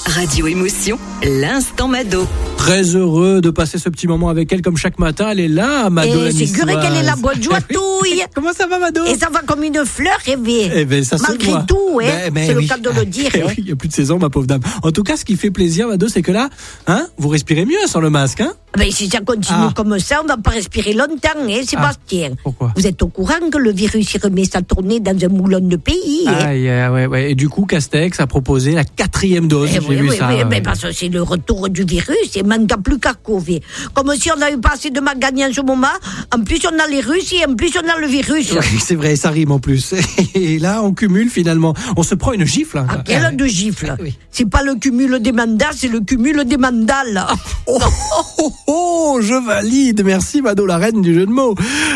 Radio Émotion, l'instant Mado. Très heureux de passer ce petit moment avec elle comme chaque matin. Elle est là, Mado la c'est vrai qu'elle est la bonne joie-touille. Comment ça va, Mado? Et ça va comme une fleur rêvée. Eh ben, ça se malgré voit. tout, hein, c'est oui. le cas de le dire. Oui, il y a plus de saison, ma pauvre dame. En tout cas, ce qui fait plaisir, Mado, c'est que là, vous respirez mieux sans le masque, hein? Ben, si ça continue comme ça, on va pas respirer longtemps, hein, Sébastien. Pourquoi? Vous êtes au courant que le virus il remet sa tournée dans un moulin de pays, hein? Ouais. Et du coup, Castex a proposé la 4e dose. J'ai vu ça. Oui, parce que c'est le retour du virus, et manque plus qu'à Covid. Comme si on n'avait pas assez de magasins en ce moment, en plus on a les Russes et en plus on a le virus. Oui, c'est vrai, ça rime en plus. Et là, on cumule finalement. On se prend une gifle. Hein. Quelle de gifle? Oui. C'est pas le cumul des mandats, c'est le cumul des mandales. Oh, je valide. Merci, Mado, la reine du jeu de mots.